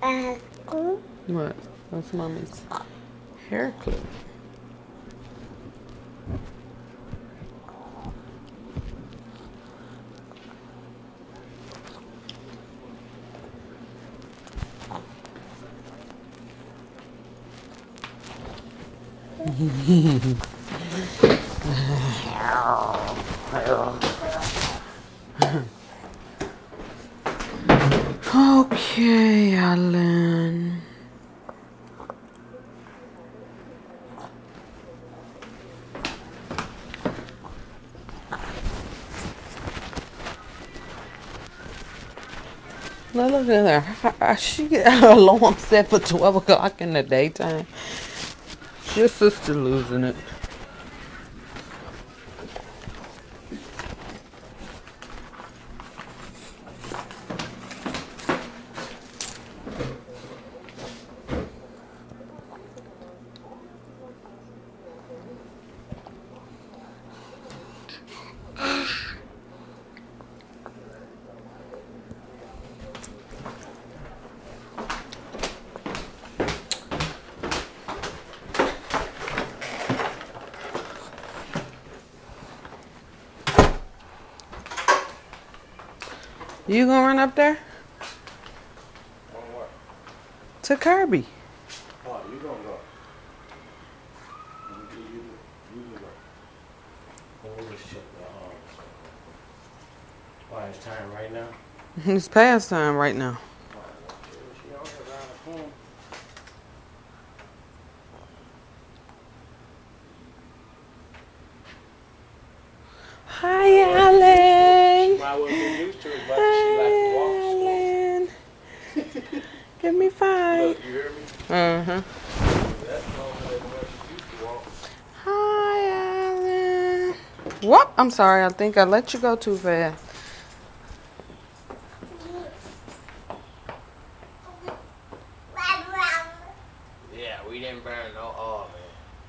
What? That's mommy's hair clip. Okay, Alan. Now look at her. She get her alarm set for 12 o'clock in the daytime. Your sister losing it. You gonna run up there? On what? To Kirby. Oh, you gonna go. You can go. Hold this shit. Why, it's time right now? It's past time right now. She on here around the corner. Hi, Alan. Might well get used to it, but she like to walk Alan. slow. Give me 5. Look, you hear me? Uh-huh. That's longer than what she used to walk. Hi, Alan. What? I'm sorry. I think I let you go too fast. Yeah, we didn't burn no oil, man.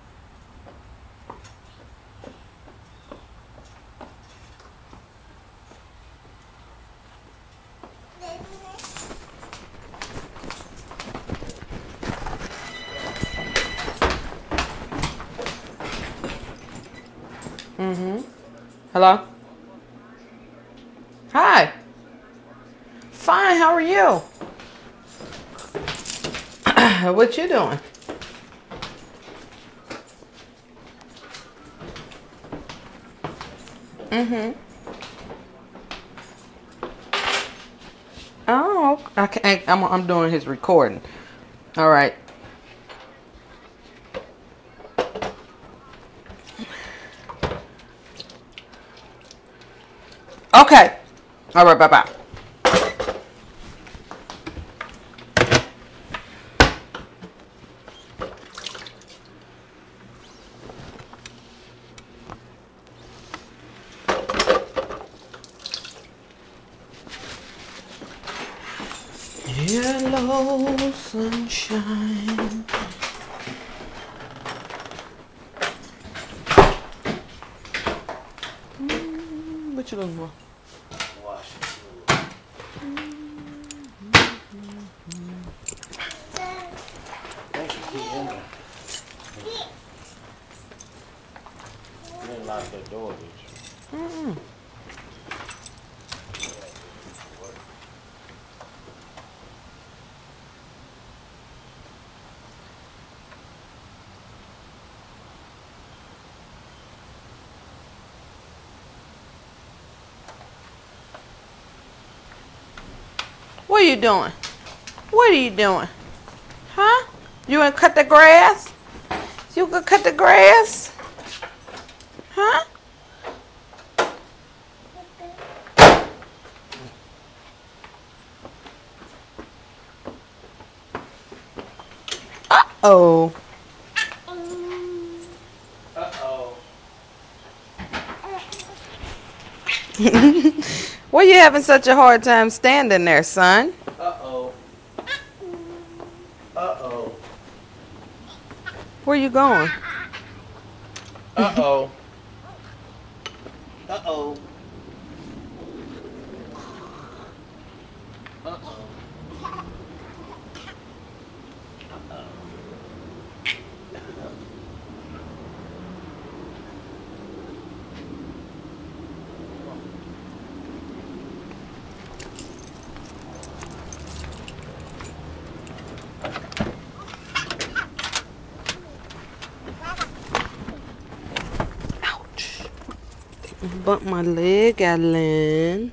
Mm-hmm. Hello? Hi. Fine. How are you? What you doing? Mm-hmm. Oh, okay. I'm doing his recording. All right. Okay. All right. Bye-bye. Yellow sunshine. What you looking for? Wash it. Thank you, key in there. You didn't lock that door, did you? Mm-mm. What are you doing? What are you doing? Huh? You want to cut the grass? You gonna cut the grass? Huh? Uh-oh. Uh-oh. Why you having such a hard time standing there, son? Uh-oh. Uh-oh. Where you going? Uh-oh. Uh-oh. Uh-oh. Bump my leg, Alan.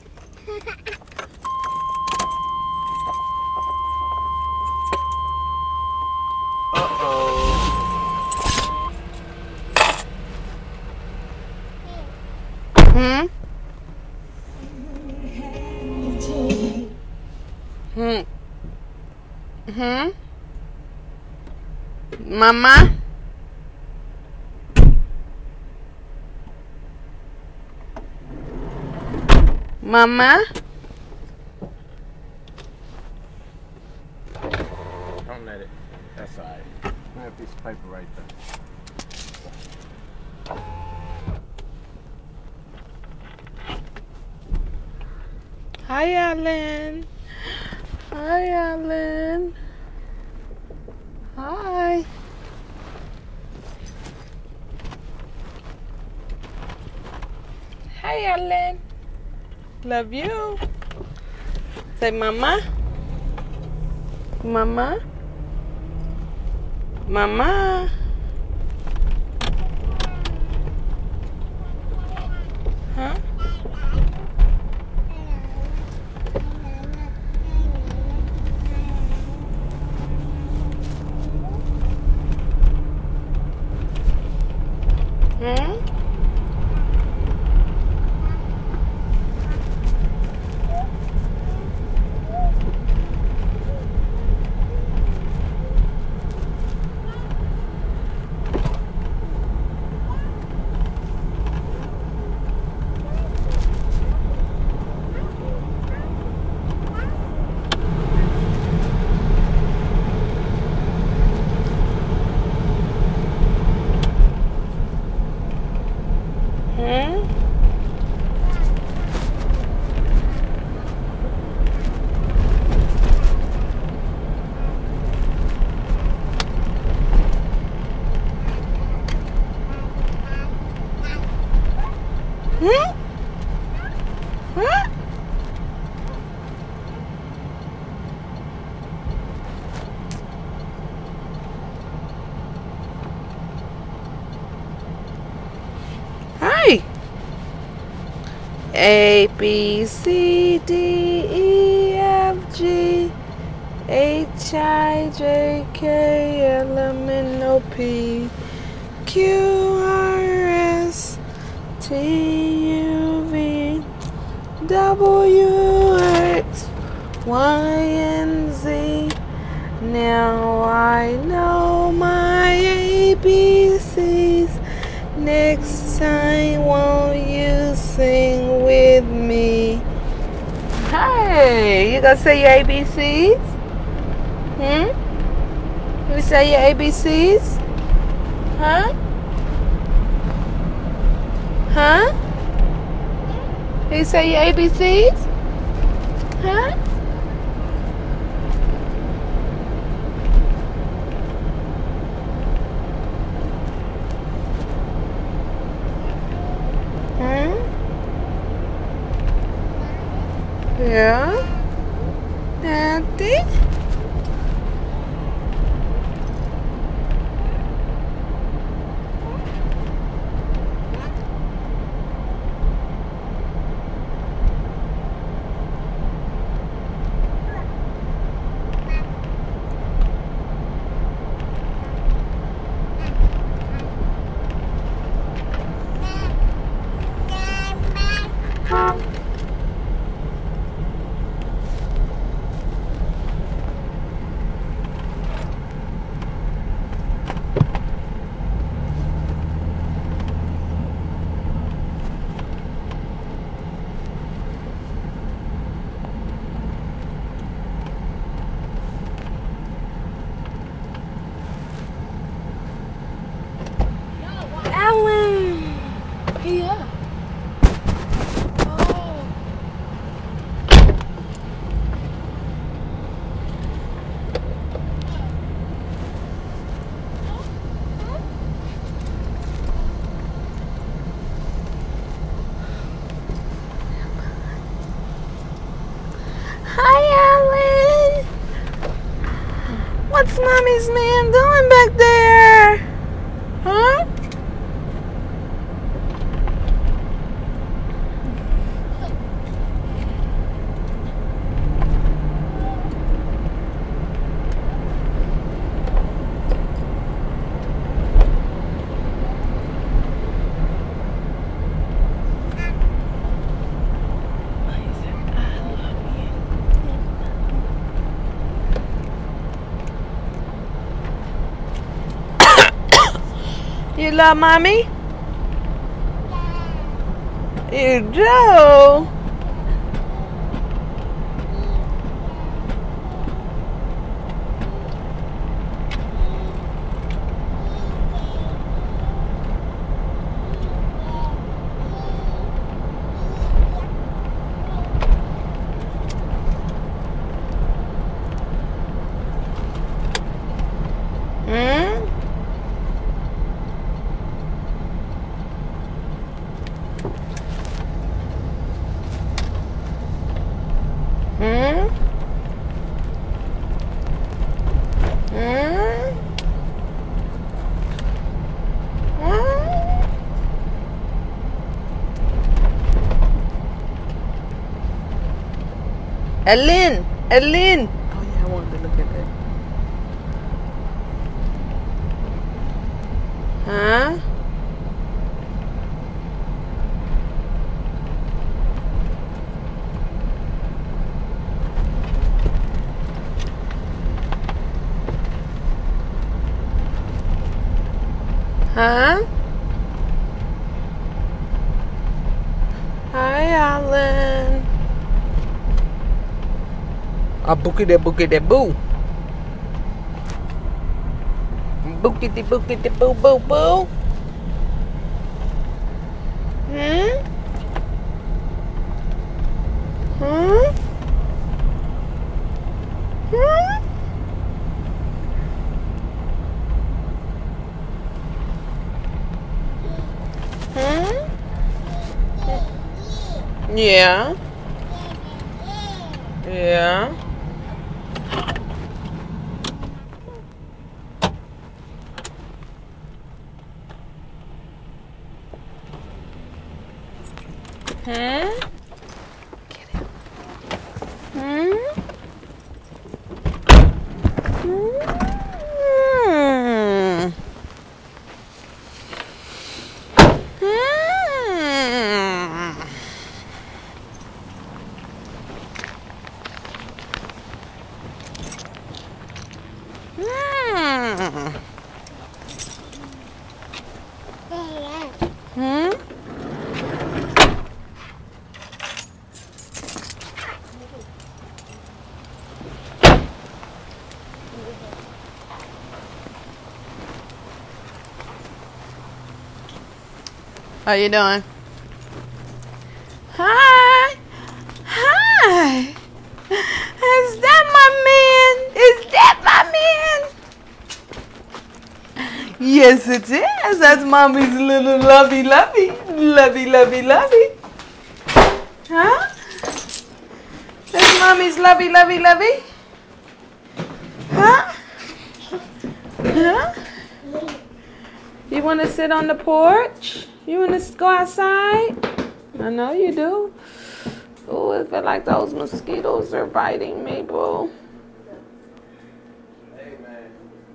Hmm? Hmm? Hmm? Mama? Mama? Don't let it. That's all right. I have a piece of paper right there. Hi, Alan. Hi, Alan. Hi. Hi, Alan. Love you. Say, Mama. Mama. Mama. Huh? Hmm? Hmm? Hmm? Huh? Hi. A, B, C, D, E, F, G, H, I, J, K, L, M, N, O, P, Q, R, S, T, U, V, W, X, Y, and Z. Now I know my ABCs. Next time, won't you sing with me? Hey, you gonna say your ABCs? You say your ABCs? Huh? Huh? You say your ABCs? Huh? Yeah? Daddy? Alan! Yeah. Oh. Hi, Alan! What's Mommy's man doing back there? Huh? You love mommy? You do? Hmm? Hmm? Hmm? Hmm? Ellen! Ellen! Oh yeah, I wanted to look at that. Huh? Huh? Hi, Alan. A bookity boo. Bookity boo boo boo. Hmm? Hmm? Hmm? Hmm? Yeah. Yeah. Hmm? Hmm? Hmm? Hmm? Hmm? Hmm? How you doing? Hi. Hi. Is that my man? Is that my man? Yes, it is. That's mommy's little lovey. Lovey. Huh? That's mommy's lovey. Huh? Huh? You want to sit on the porch? You want to go outside? I know you do. Oh, I feel like those mosquitoes are biting me, boo. Hey, man.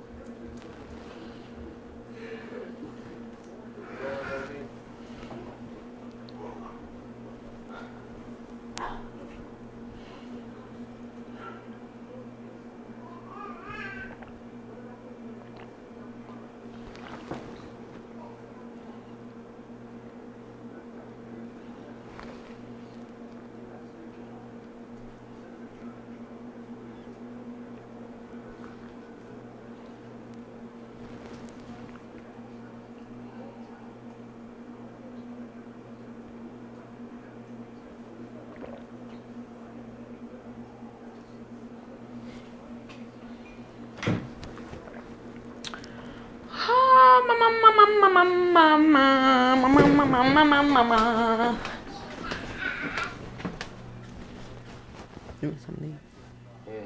Mama. You want something? Yeah.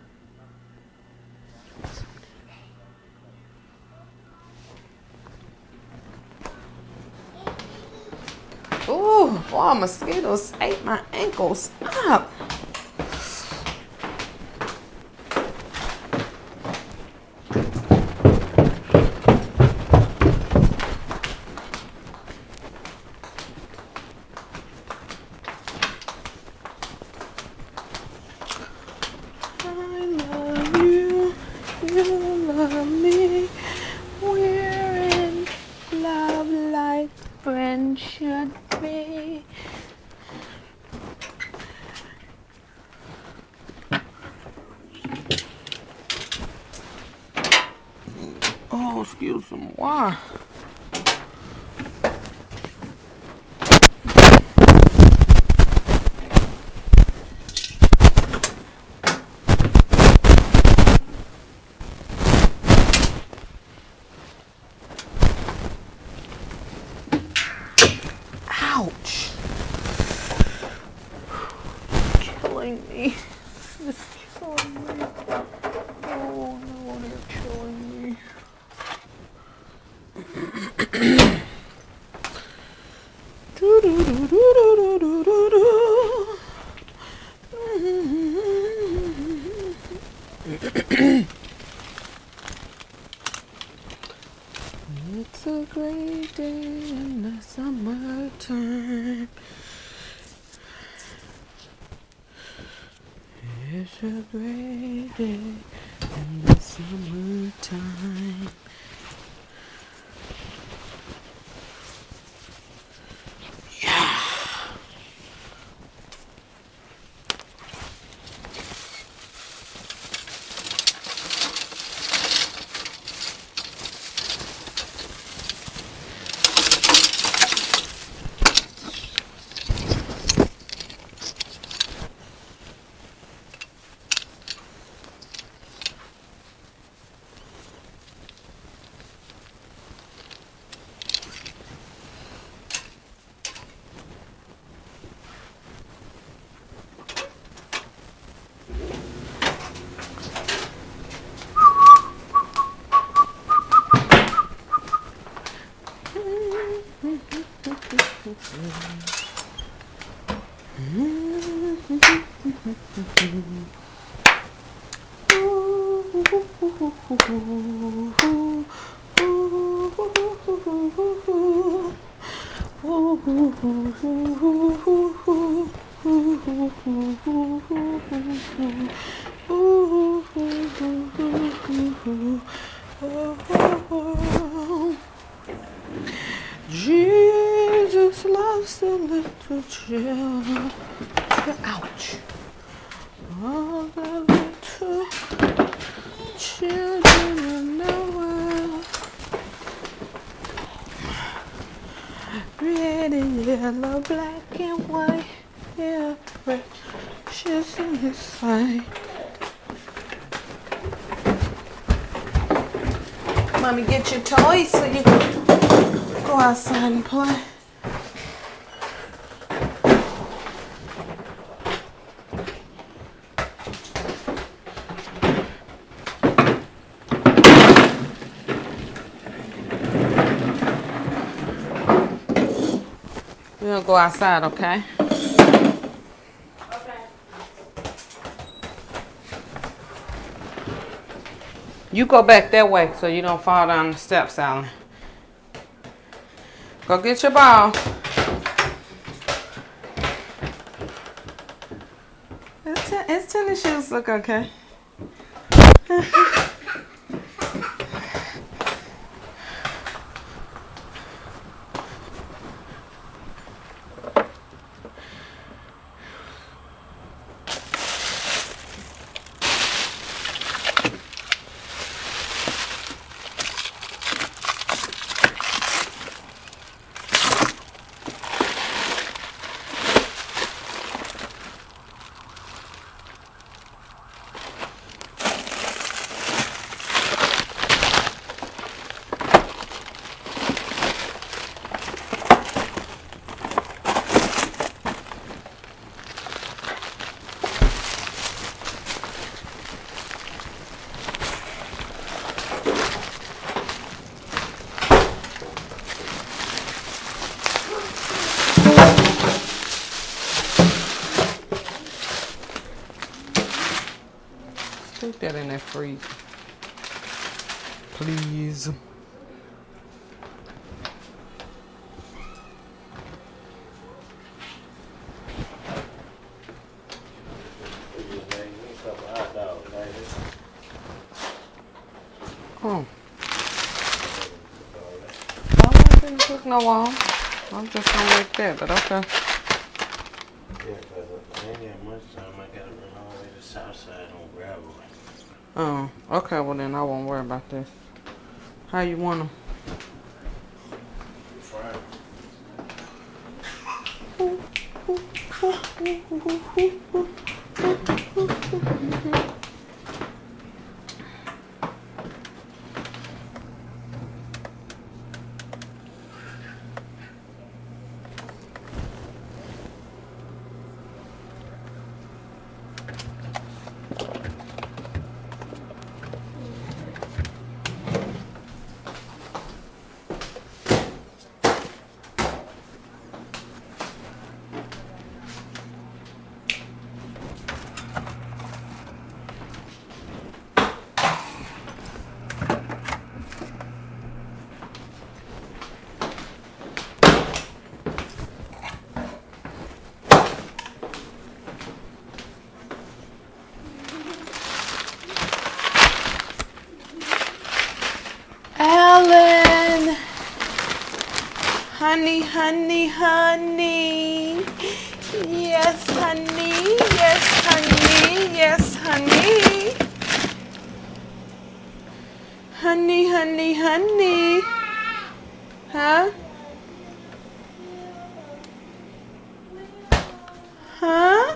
Ooh, boy, mosquitoes ate my ankles up. I love you, you love me. We're in Oh, excuse me. Why? Ouch. It's killing me. It's killing me. Oh no, they're killing me. It's a great day in the summertime. It's a great day in the summertime. Yeah. Jesus loves the little children. Ouch. All the little children in the world. Red and yellow, black and white. Yeah, precious in his sight. Mommy, get your toys so you can go outside and play. We'll go outside, okay? Okay. You go back that way so you don't fall down the steps, Alan. Go get your ball. His tennis shoes look okay. Stick that in that freezer. Please. Oh. I didn't cook no wall. I'm just gonna make that, but okay. Yeah, because I ain't got much time. I gotta run all the way to the south side on gravel. Oh, okay, well then I won't worry about this. How you want them? Fried. Alan, honey, honey, honey. Yes, honey. Yes, honey. Yes, honey. Honey, honey, honey. Huh? Huh?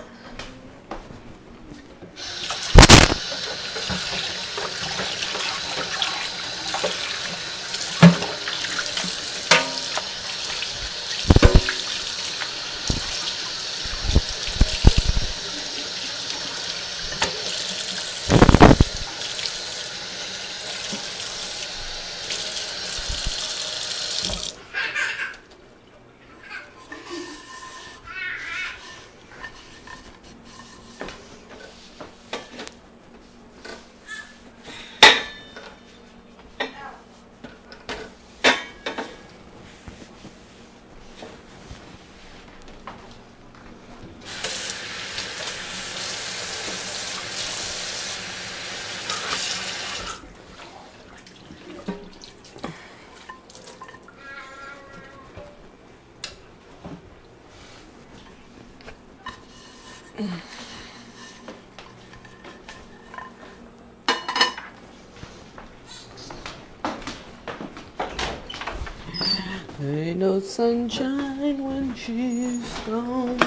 Ain't no sunshine when she's gone.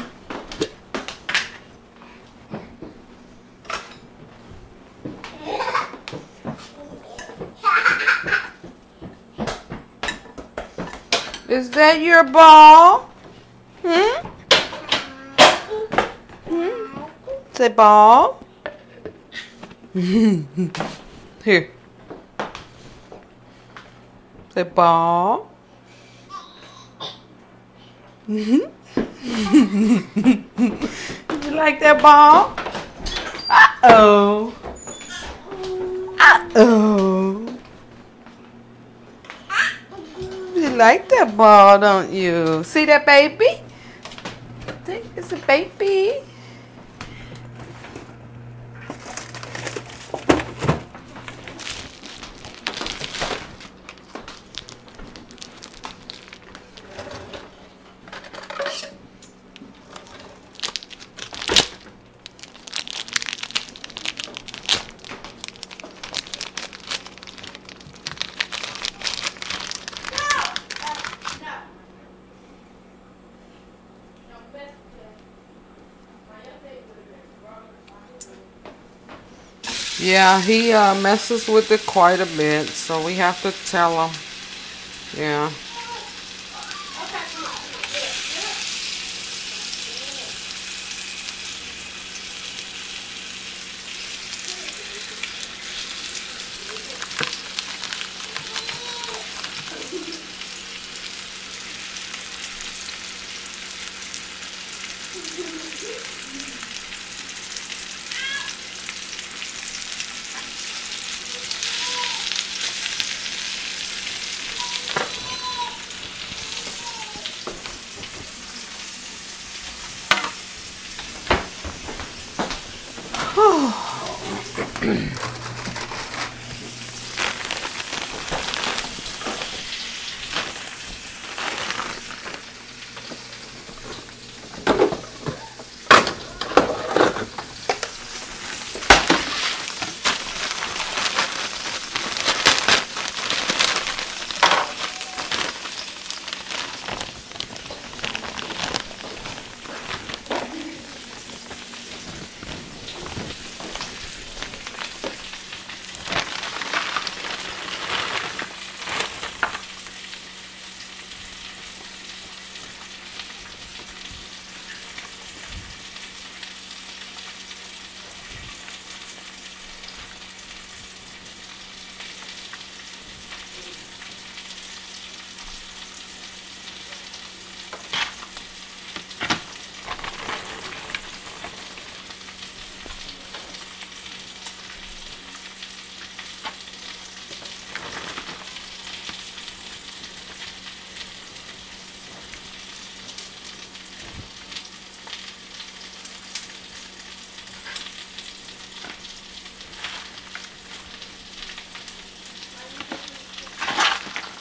Is that your ball? Hmm? Hmm? Say ball. Here. Say ball. You like that ball? Uh-oh. Uh-oh. You like that ball, don't you? See that baby? See, it's a baby. Yeah, he messes with it quite a bit, so we have to tell him. Yeah.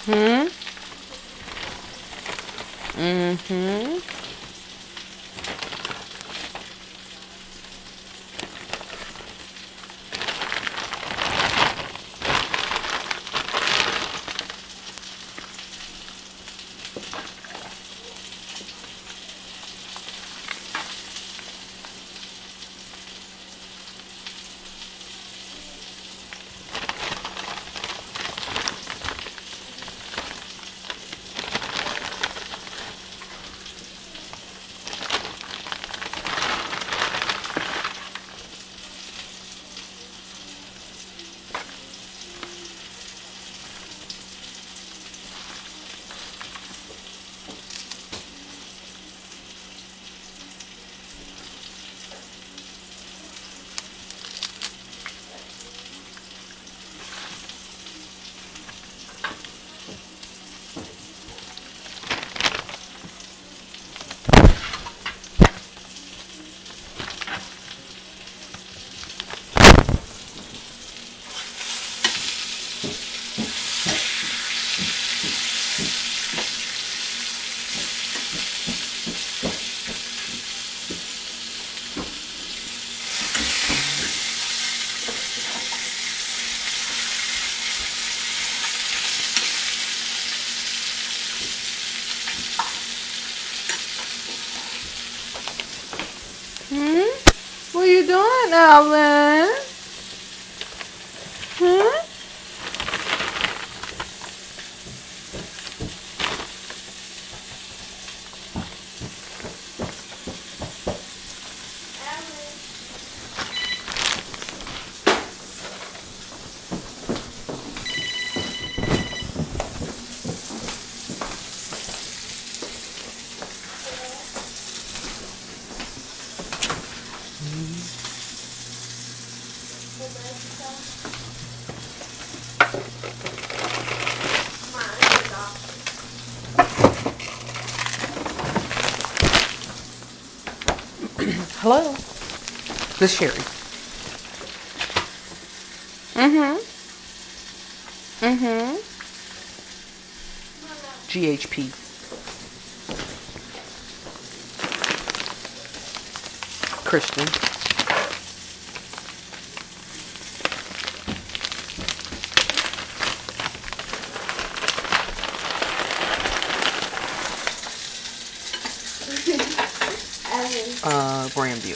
Hmm? Mm-hmm. Hmm? What are you doing, Alvin? Hmm? Hello? This Sherry. Mm-hmm. Mm-hmm. GHP. Christian. Grandview.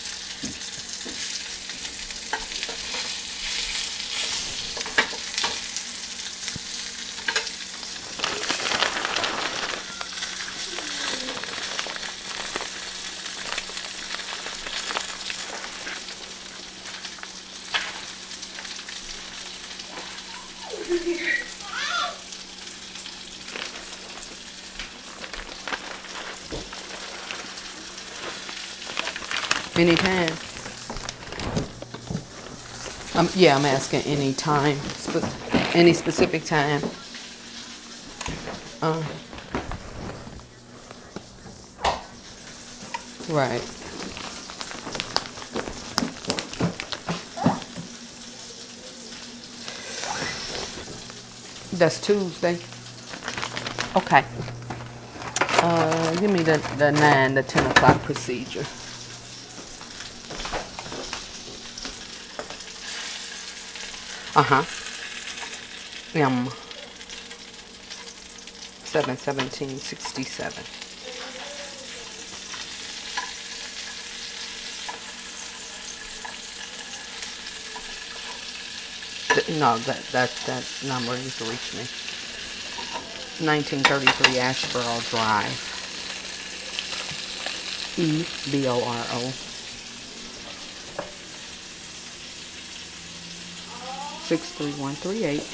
Anytime. Yeah, I'm asking any time. Any specific time. Uh, right. That's Tuesday. Okay. Give me the 9 to 10 o'clock procedure. Uh-huh. 7/17/67. No, that number you can reach me. 1933 Ashboro Drive. EBORO. 63138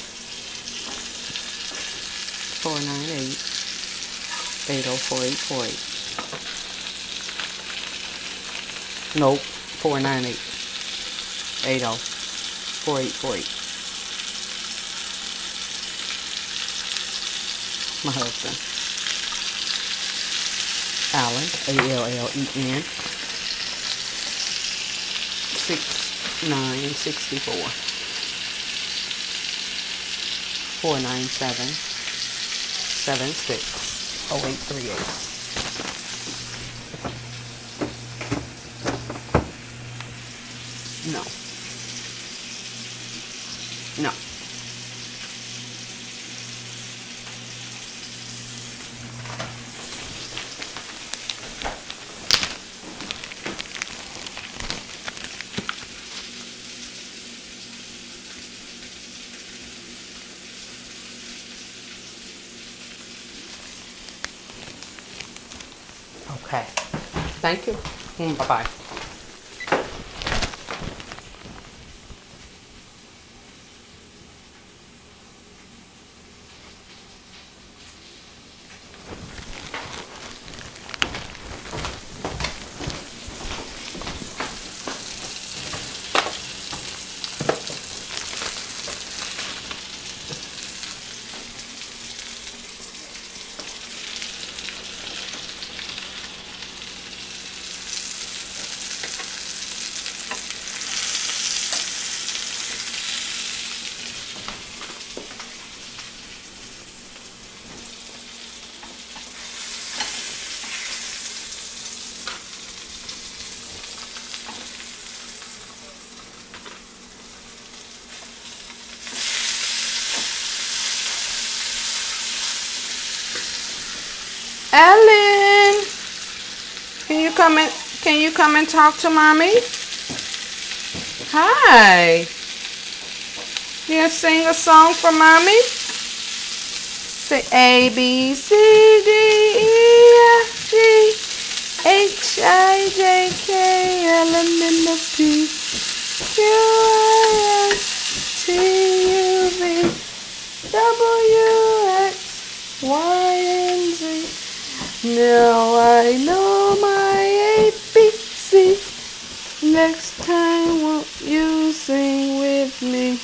498 804 Nope, 498 80 My husband, Allen, ALLEN, 6964 497 876-0838. No. No. Okay. Thank you. Bye-bye. Ellen, can you come and talk to mommy? Hi. You gonna sing a song for mommy? Say A, B, C, D, E, F, G, H, I, J, K, L, M, N, O, P, Q, R, S, T, U, V, W, X, Y, and Z. Now I know my ABC. Next time won't you sing with me?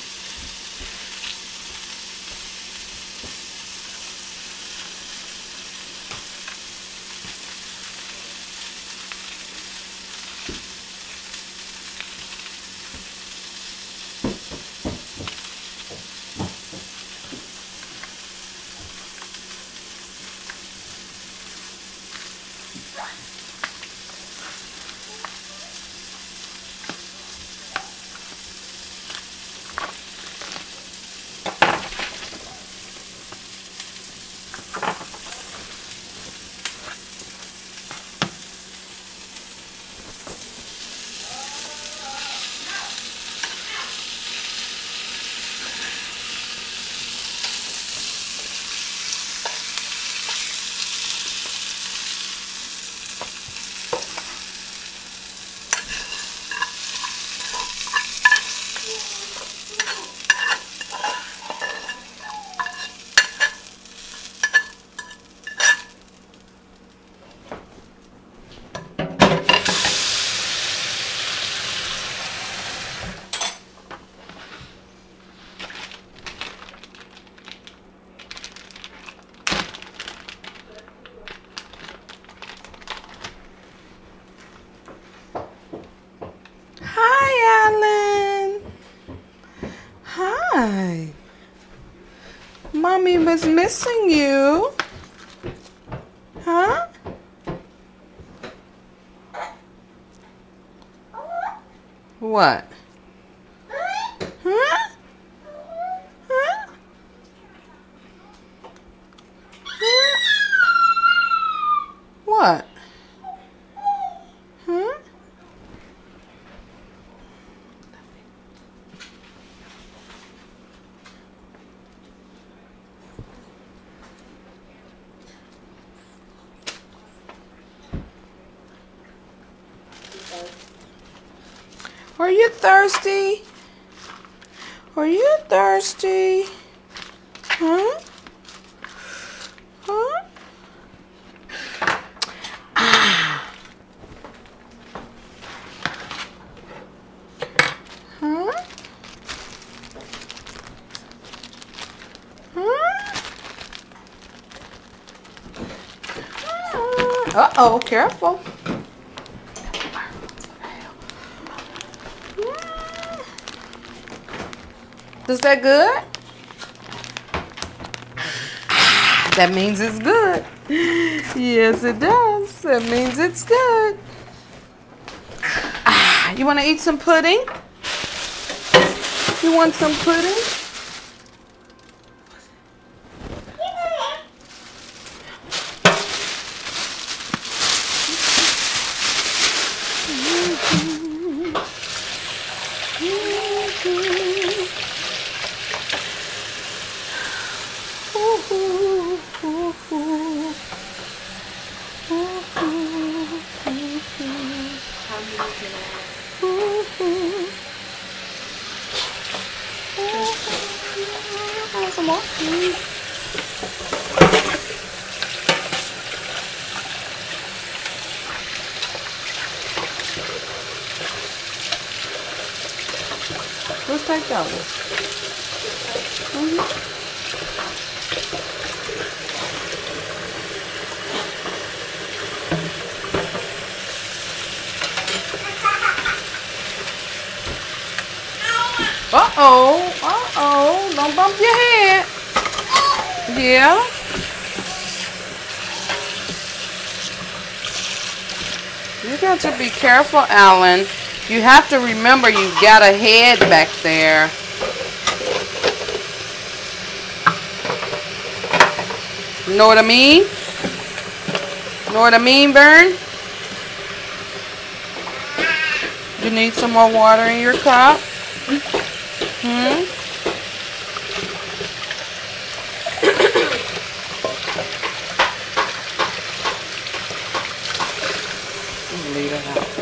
Hi, Alan. Hi. Mommy was missing you. Huh? What? Huh? Huh? Huh? What? Huh? Are you thirsty? Are you thirsty? Huh? Huh? Ah. Huh? Huh? Uh-oh, careful. Is that good? That means it's good. Yes, it does. That means it's good. You want to eat some pudding? You want some pudding? Some more. Let's take that one. Uh-oh. Don't bump your head. Yeah. You got to be careful, Alan. You have to remember you've got a head back there. You know what I mean? Know what I mean, Vern? You need some more water in your cup? Leave it out.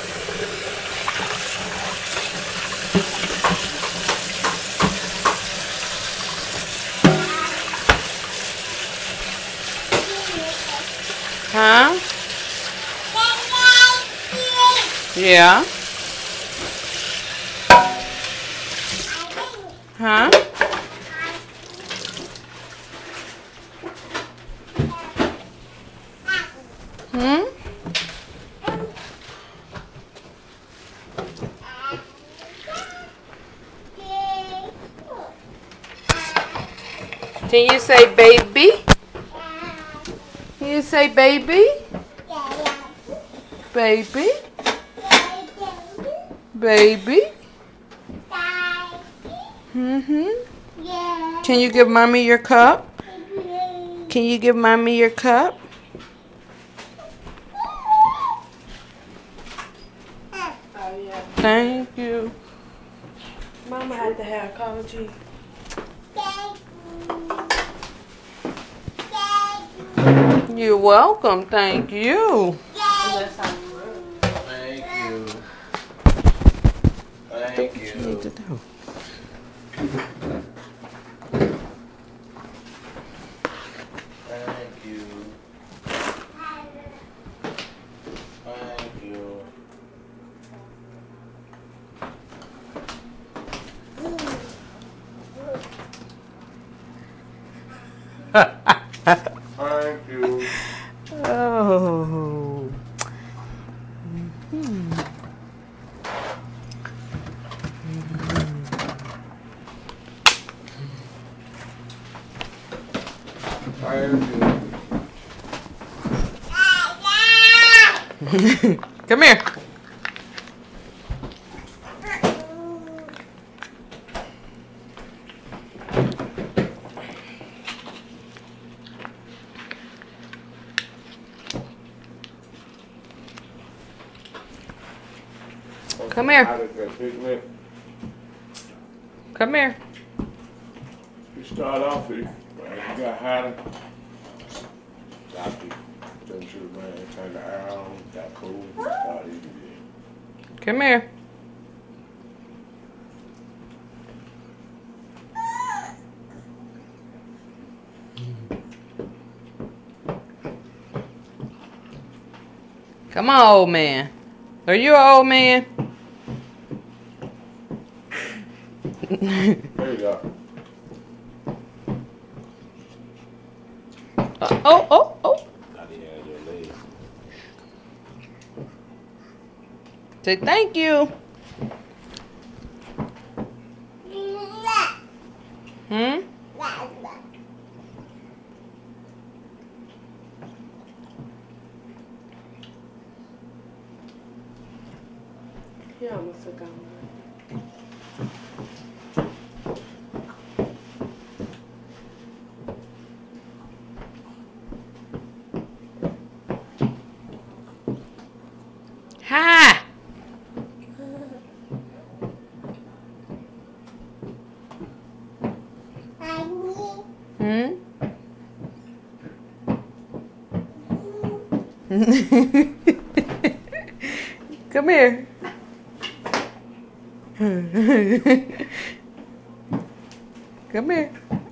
Huh? Yeah. Huh? Can you say baby? Can you say baby? Baby? Baby? Can you give mommy your cup? Can you give mommy your cup? Thank you. Mama had to have collagen. You're welcome. Thank you. Thank you. Thank you. Need to do. Thank you. Thank you. Thank you. Oh. Come here. Come here. Come here. You start off with, you got hot, stop it, turn to the man, turn the air on, got cool, start eating again. Come here. Come on, old man. Are you an old man? There you go. Oh. Now they had your leg. Say thank you. Come here. Come here.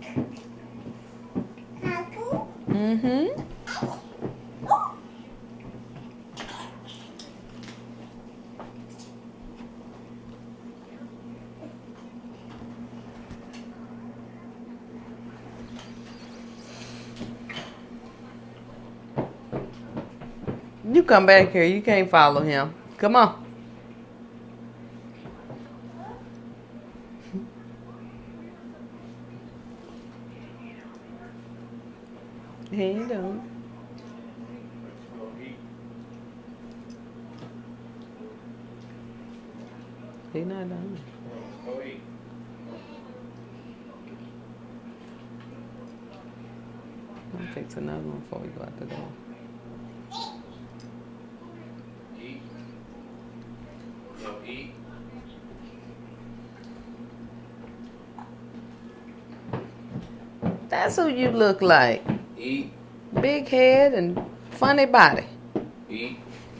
Mm-hmm. You come back here. You can't follow him. Come on. He ain't doing. He not done. I'll fix another one before we go out the door. Eat. Yo, eat. That's who you look like. Eat. Big head and funny body. Eat.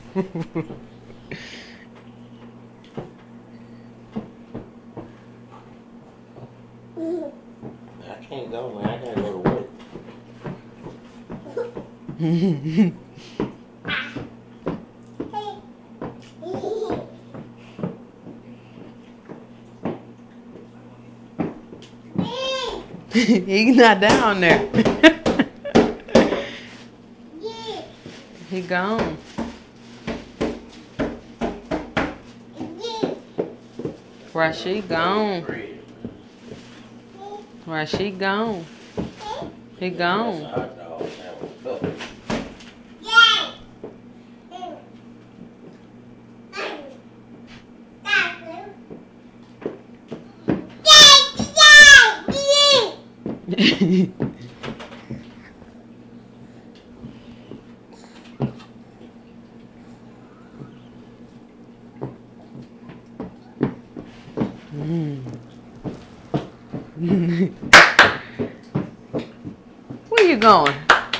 I can't go, man. I gotta go to work. He's not down there. He gone. Rashid gone. Rashid gone. He gone. Hot dog sandwich. Where you going?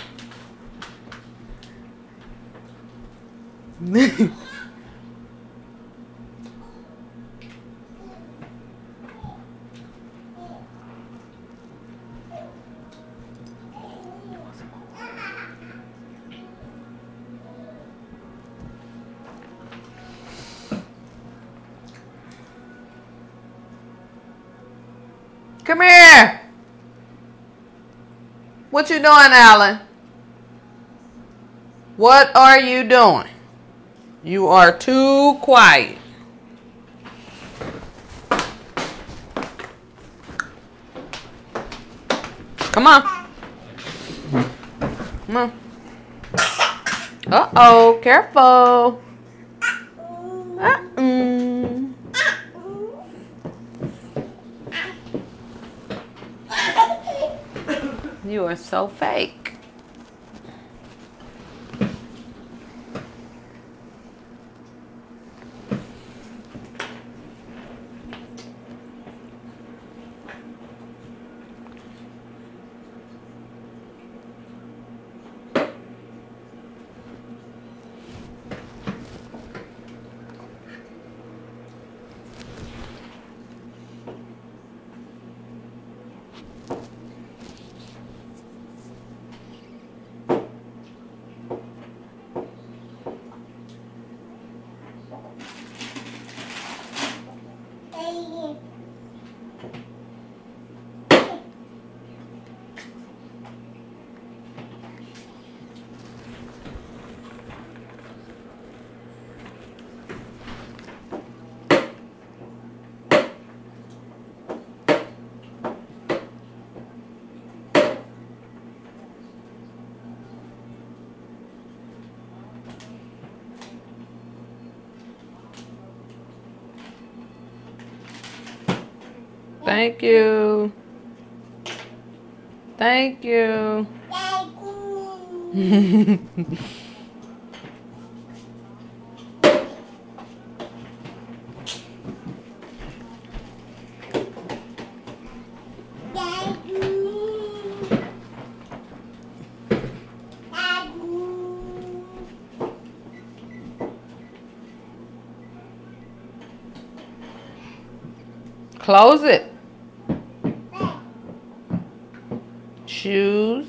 Come here. What you doing, Alan? What are you doing? You are too quiet. Come on. Come on. Uh-oh, careful. You are so fake. Thank you. Thank you. Close it. Shoes.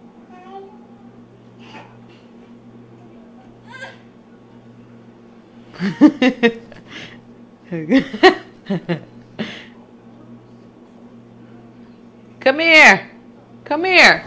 Come here. Come here.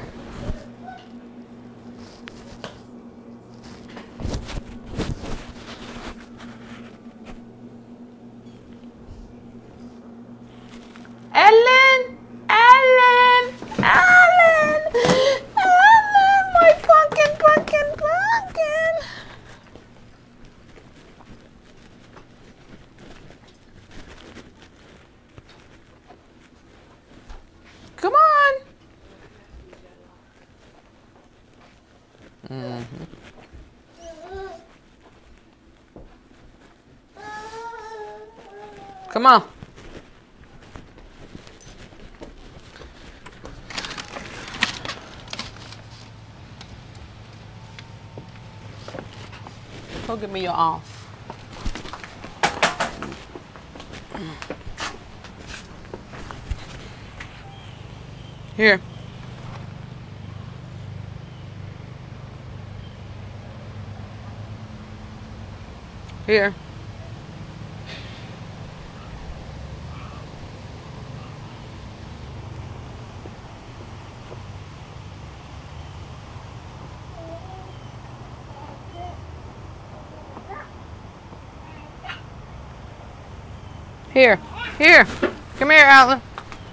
Ellen, Ellen, Ellen, Ellen, my pumpkin, pumpkin, pumpkin. Come on. Mm-hmm. Come on. Go give me your arm. Here. Here. Here. Here. Come here, Alan.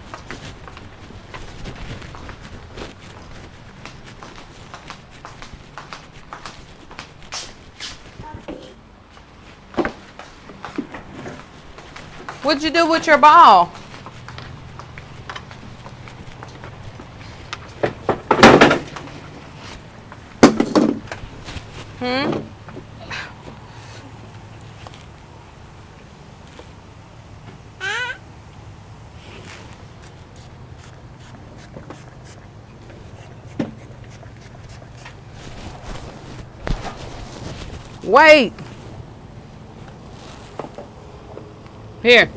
What'd you do with your ball? Hmm? Wait. Here.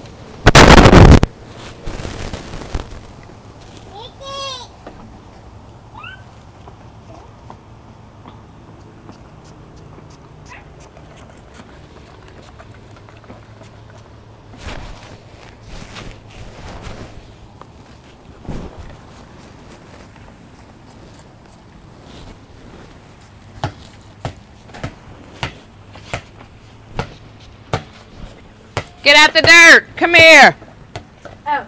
Get out the dirt. Come here. Oh.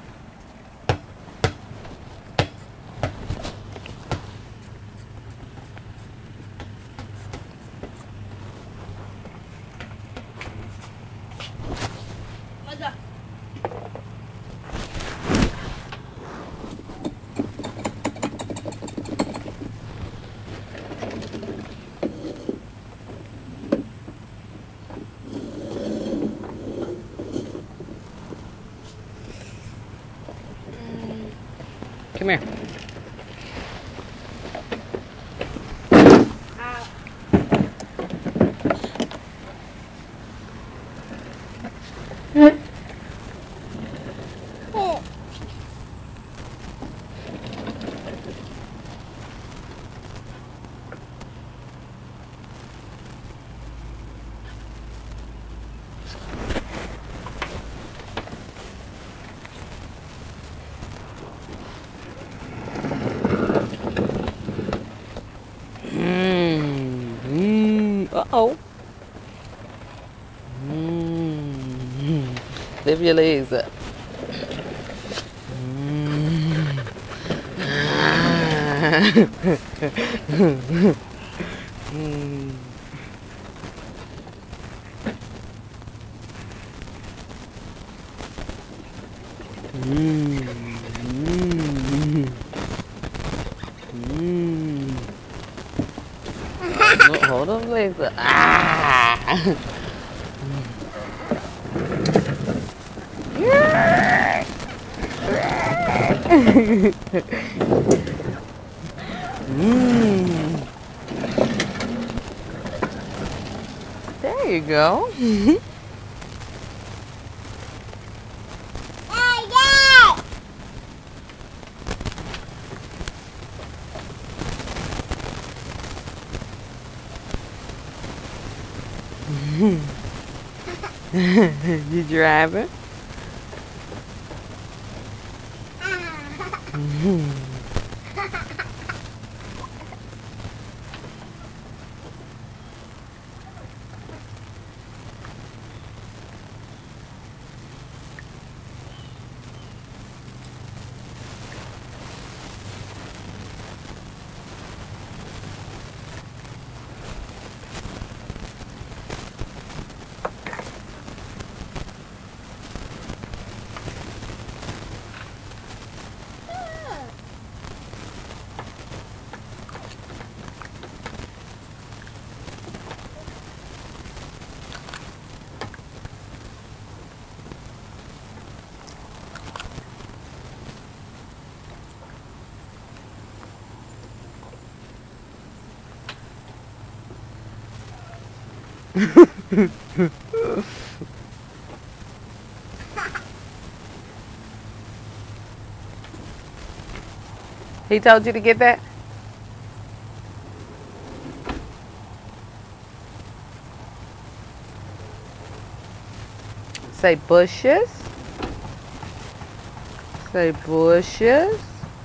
What's up? Come here. Uh-oh. Lift your legs up. Hold those legs up. Ah! There you go. You driving? He told you to get that? Say bushes. Say bushes.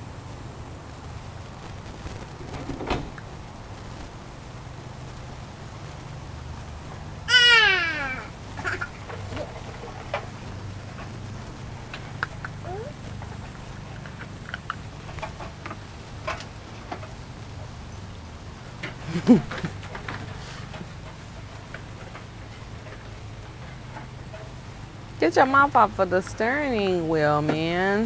Get your mouth off of the steering wheel, man.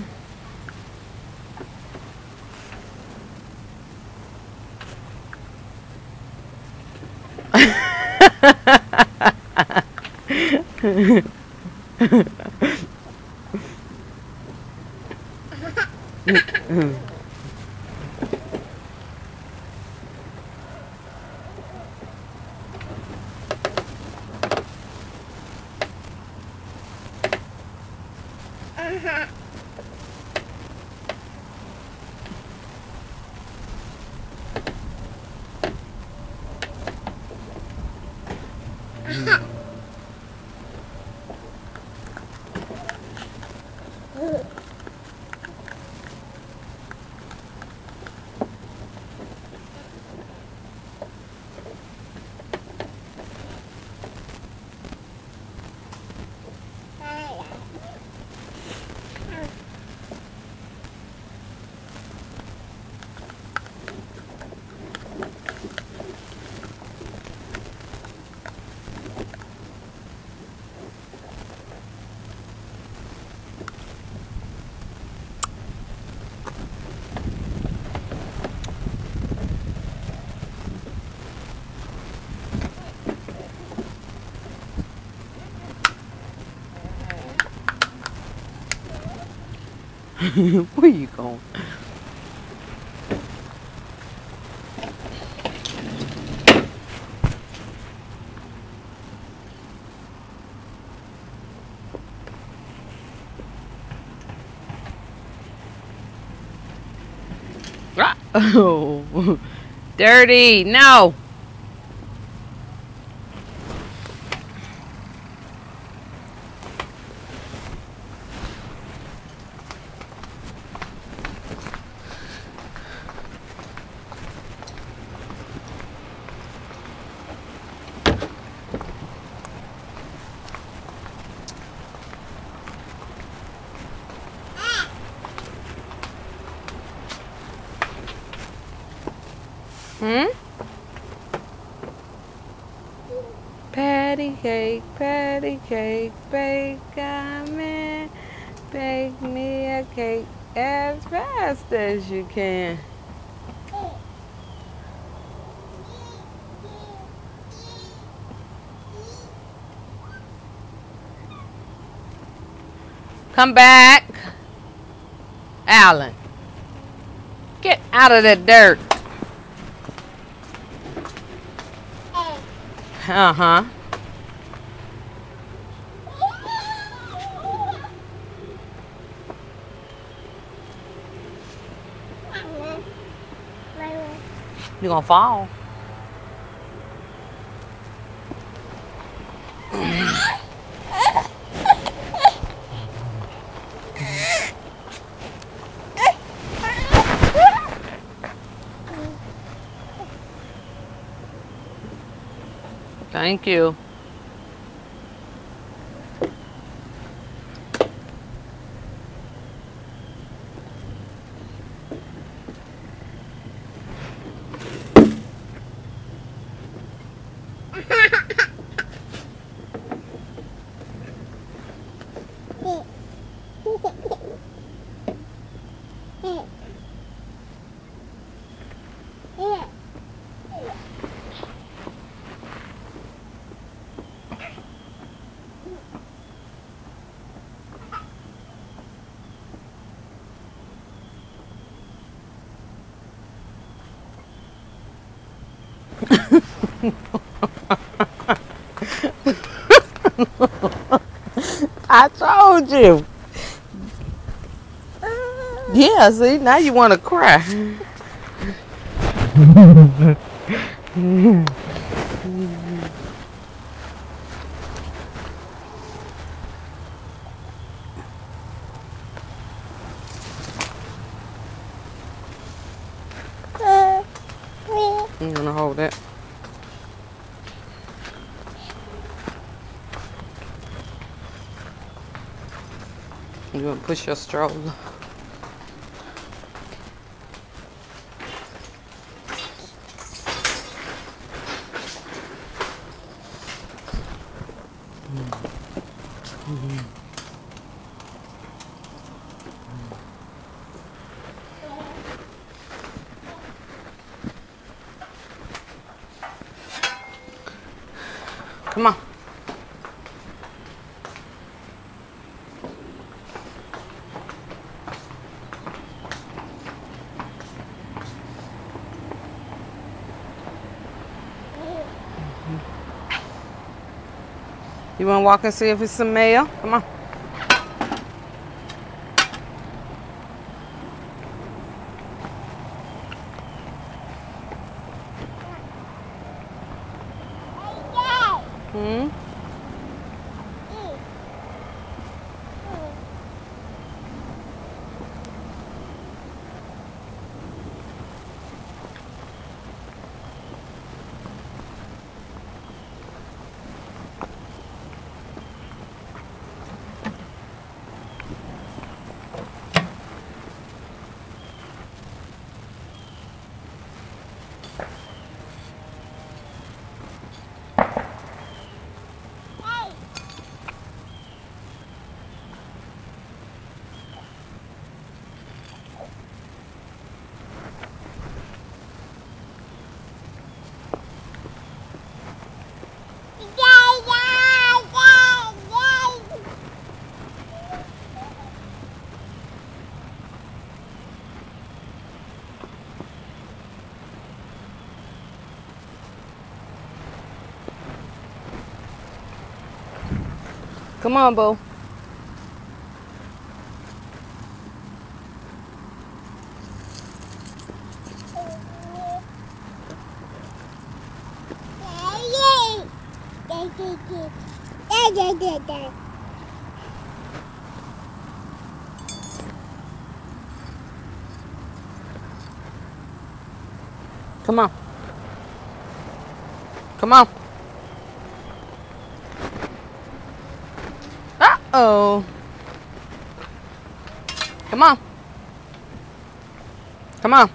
Where you going? Oh, dirty, no. Patty cake, bake a man, bake me a cake as fast as you can. Come back, Alan. Get out of the dirt. Uh-huh. You're gonna fall. Thank you. I told you. Yeah, see, now you want to cry. I'm going to hold it. You're going to push your stroller. Come on. You want to walk and see if it's some mail? Come on. Hmm? Come on, boo. Come on. Come on. Uh-oh. Come on. Come on.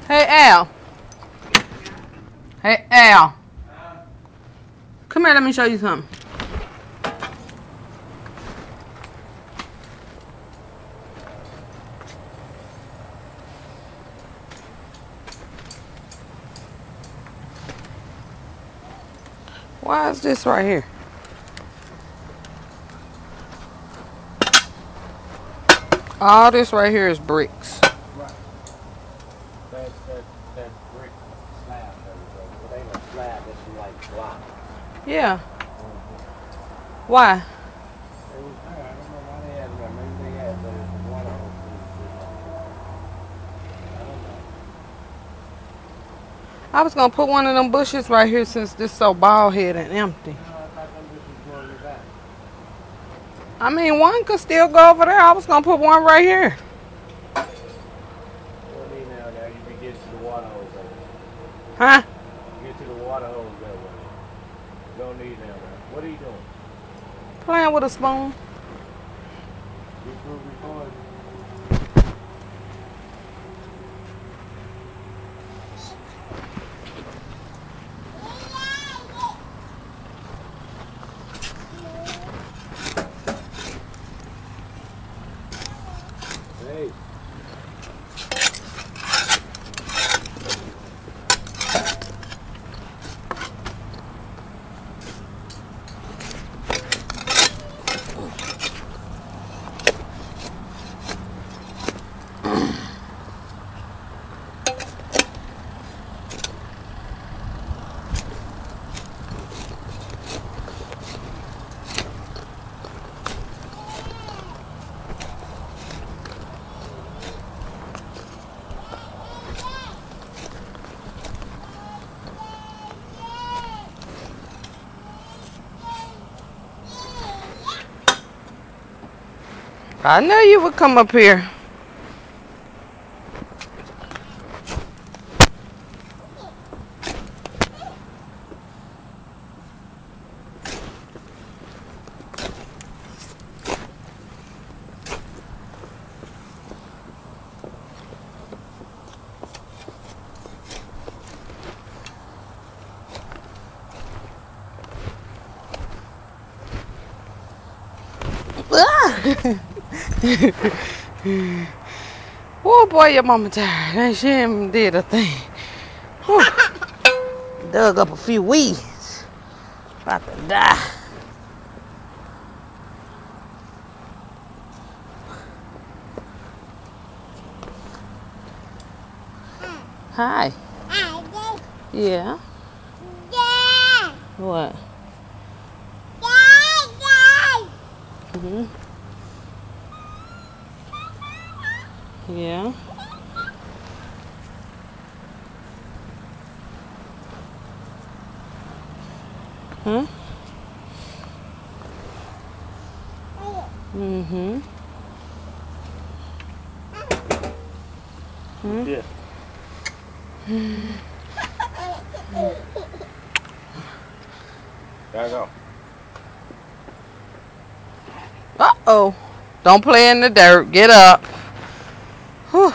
Hey, Al. Hey, Al. Come here, let me show you something. Why is this right here? All this right here is bricks. Right. That brick slab it ain't a slab, it's like block. Yeah. Why? It was there. I don't know why they had that. Maybe they had, but it's a water hose. I don't know. I was gonna put one of them bushes right here since this so bald head and empty. No, I thought them bitches going to the back. I mean, one could still go over there. I was gonna put one right here. You don't need now, you can get to the water hose over there. Huh? You get to the water hose that way. You don't need now. What are you doing? Playing with a spoon. You still recording? Hey. I knew you would come up here. Oh boy, your mama tired. And she ain't did a thing. Whew. Dug up a few weeds. About to die. Hi. Yeah. What? Mm-hmm. Yeah. Huh? Mm-hmm. Yeah. Gotta go. Uh-oh. Don't play in the dirt. Get up. Whew.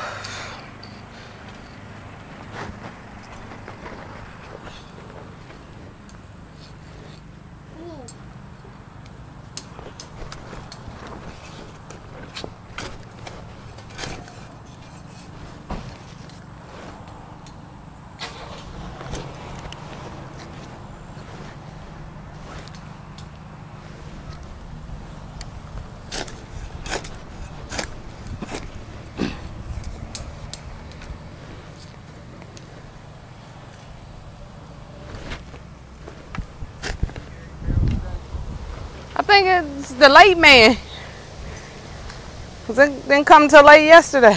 I think it's the late man. 'Cause it didn't come till late yesterday.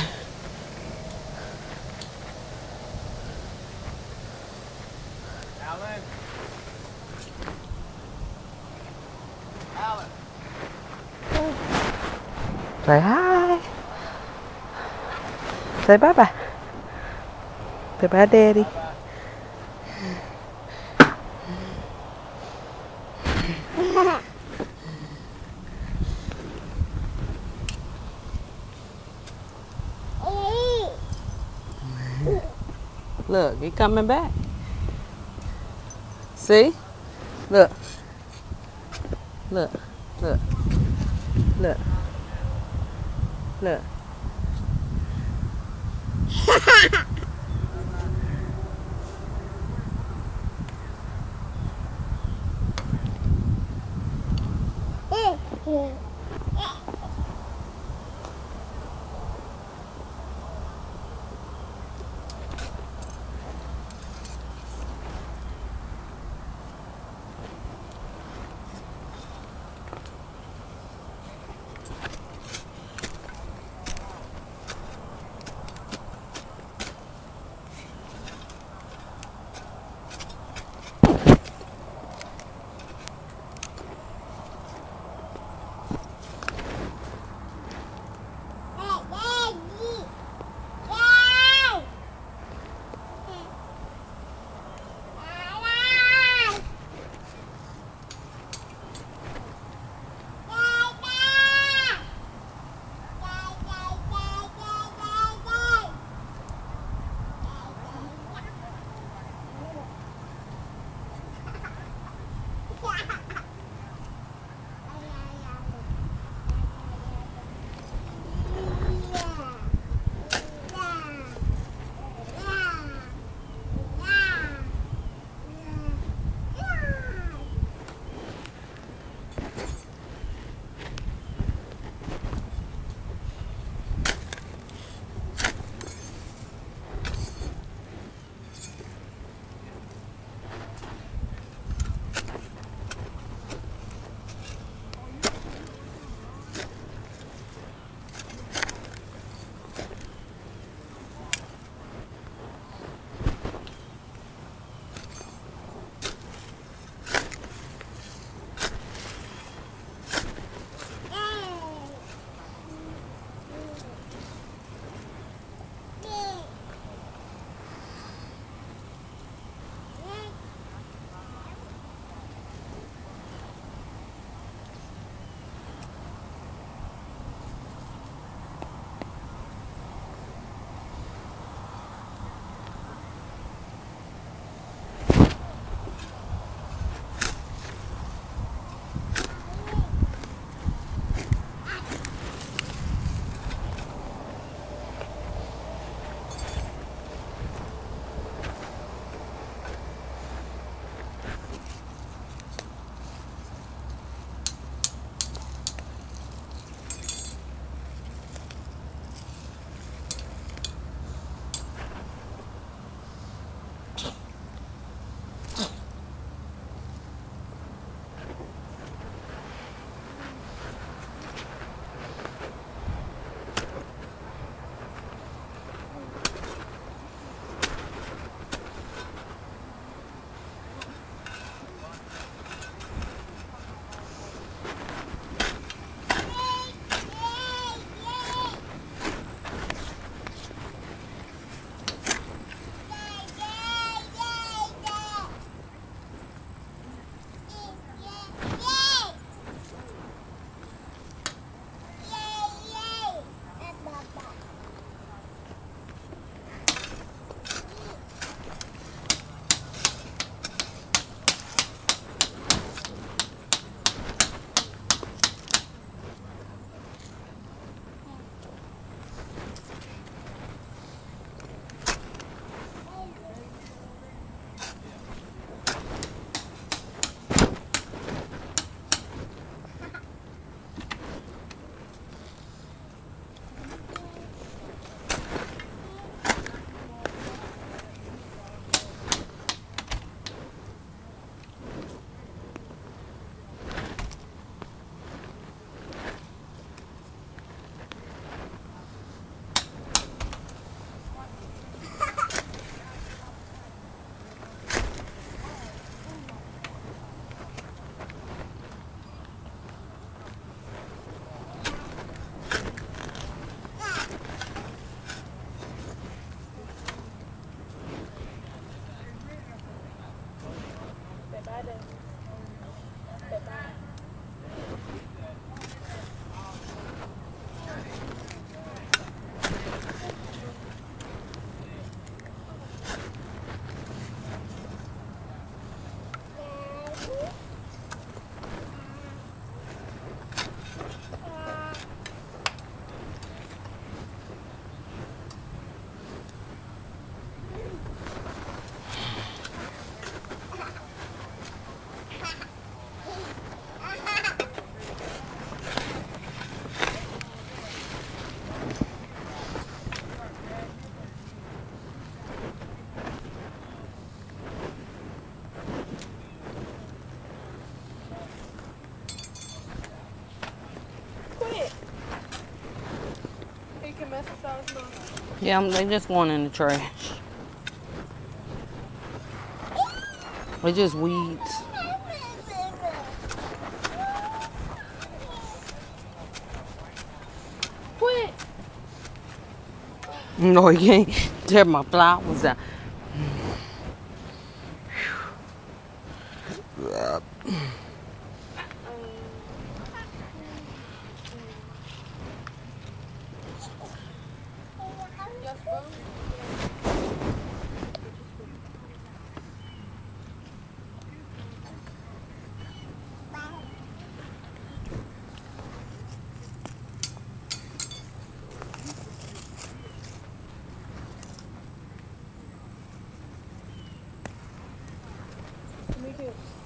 Alan. Alan. Say hi. Say bye-bye. Say bye, Daddy. Bye-bye. Look, he coming back. See? Look. Look. Look. Look. Look. Quit. He can mess with those mom. Yeah, they just going in the trash. They just weeds. Quit. No, you can't tear my flowers out. Your spoon. Me too.